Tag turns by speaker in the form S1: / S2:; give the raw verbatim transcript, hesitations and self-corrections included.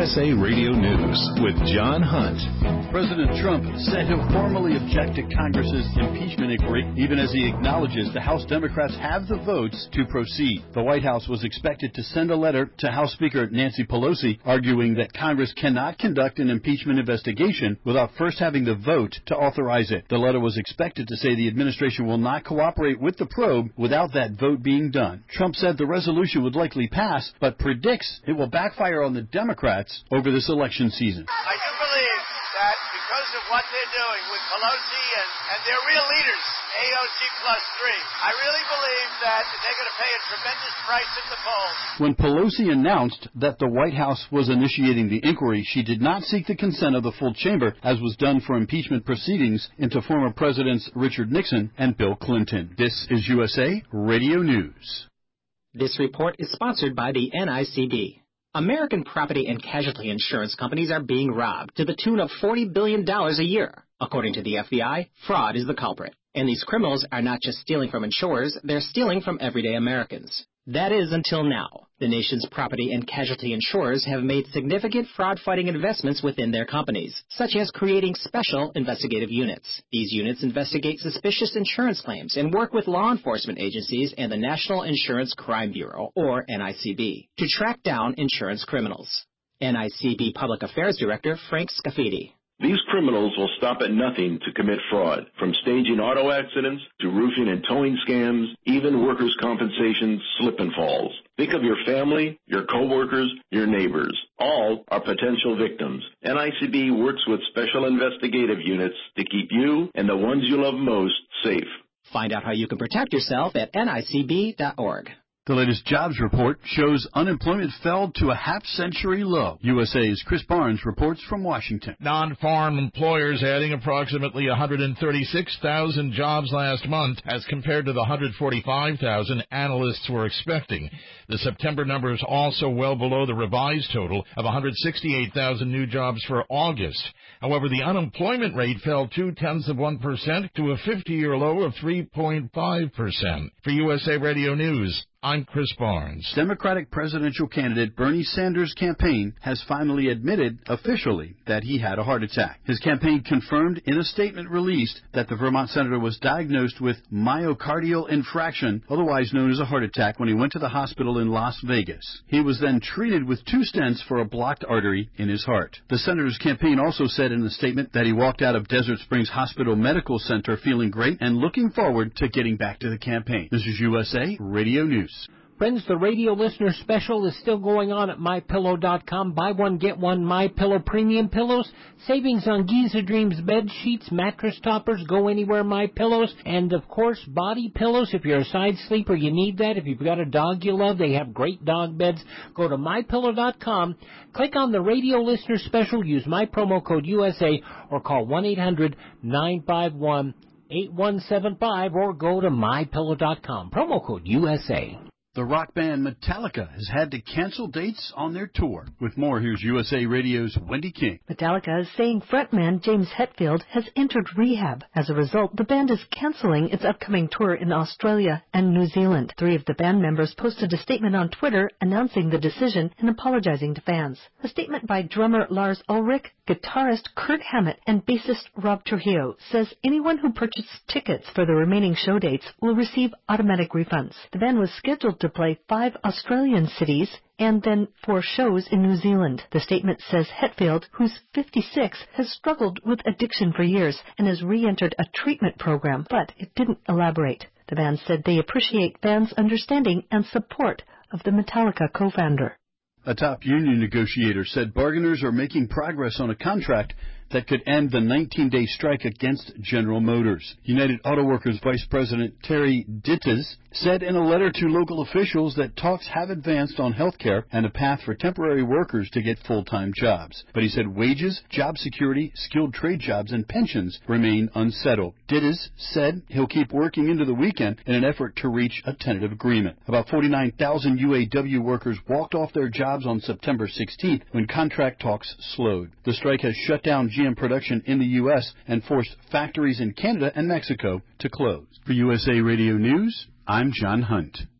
S1: S A Radio News with John Hunt.
S2: President Trump said he'll formally object to Congress's impeachment inquiry, even as he acknowledges the House Democrats have the votes to proceed. The White House was expected to send a letter to House Speaker Nancy Pelosi arguing that Congress cannot conduct an impeachment investigation without first having the vote to authorize it. The letter was expected to say the administration will not cooperate with the probe without that vote being done. Trump said the resolution would likely pass, but predicts it will backfire on the Democrats over this election season.
S3: I do believe that because of what they're doing with Pelosi and, and their real leaders, A O C plus three, I really believe that they're going to pay a tremendous price at the polls.
S2: When Pelosi announced that the White House was initiating the inquiry, she did not seek the consent of the full chamber, as was done for impeachment proceedings into former Presidents Richard Nixon and Bill Clinton. This is U S A Radio News.
S4: This report is sponsored by the N I C B. American property and casualty insurance companies are being robbed to the tune of forty billion dollars a year. According to the F B I, fraud is the culprit. And these criminals are not just stealing from insurers, they're stealing from everyday Americans. That is, until now. The nation's property and casualty insurers have made significant fraud-fighting investments within their companies, such as creating special investigative units. These units investigate suspicious insurance claims and work with law enforcement agencies and the National Insurance Crime Bureau, or N I C B, to track down insurance criminals. N I C B Public Affairs Director Frank Scafidi.
S5: These criminals will stop at nothing to commit fraud, from staging auto accidents to roofing and towing scams, even workers' compensation slip and falls. Think of your family, your coworkers, your neighbors. All are potential victims. N I C B works with special investigative units to keep you and the ones you love most safe.
S4: Find out how you can protect yourself at N I C B dot org.
S2: The latest jobs report shows unemployment fell to a half-century low. U S A's Chris Barnes reports from Washington.
S6: Non-farm employers adding approximately one hundred thirty-six thousand jobs last month as compared to the one hundred forty-five thousand analysts were expecting. The September number is also well below the revised total of one hundred sixty-eight thousand new jobs for August. However, the unemployment rate fell two-tenths of one percent to a fifty-year low of three point five percent. For U S A Radio News, I'm Chris Barnes.
S2: Democratic presidential candidate Bernie Sanders' campaign has finally admitted officially that he had a heart attack. His campaign confirmed in a statement released that the Vermont senator was diagnosed with myocardial infarction, otherwise known as a heart attack, when he went to the hospital in Las Vegas. He was then treated with two stents for a blocked artery in his heart. The senator's campaign also said in the statement that he walked out of Desert Springs Hospital Medical Center feeling great and looking forward to getting back to the campaign. This is U S A Radio News.
S7: Friends, the radio listener special is still going on at my pillow dot com. Buy one, get one MyPillow premium pillows. Savings on Giza Dreams bed sheets, mattress toppers, go anywhere My Pillows, and of course body pillows. If you're a side sleeper, you need that. If you've got a dog you love, they have great dog beds. Go to my pillow dot com, click on the radio listener special, use my promo code U S A, or call one eight hundred nine five one eight one seven five, or go to my pillow dot com. Promo code U S A.
S2: The rock band Metallica has had to cancel dates on their tour. With more, here's U S A Radio's Wendy King.
S8: Metallica is saying frontman James Hetfield has entered rehab. As a result, the band is canceling its upcoming tour in Australia and New Zealand. Three of the band members posted a statement on Twitter announcing the decision and apologizing to fans. A statement by drummer Lars Ulrich, guitarist Kurt Hammett, and bassist Rob Trujillo says anyone who purchased tickets for the remaining show dates will receive automatic refunds. The band was scheduled to play five Australian cities and then four shows in New Zealand. The statement says Hetfield, who's fifty-six, has struggled with addiction for years and has re-entered a treatment program, but it didn't elaborate. The band said they appreciate fans' understanding and support of the Metallica co-founder.
S2: A top union negotiator said bargainers are making progress on a contract that could end the nineteen-day strike against General Motors. United Auto Workers Vice President Terry Dittas said in a letter to local officials that talks have advanced on health care and a path for temporary workers to get full-time jobs. But he said wages, job security, skilled trade jobs, and pensions remain unsettled. Dittas said he'll keep working into the weekend in an effort to reach a tentative agreement. About forty-nine thousand U A W workers walked off their jobs on September sixteenth when contract talks slowed. The strike has shut down G M production in the U S and forced factories in Canada and Mexico to close. For U S A Radio News, I'm John Hunt.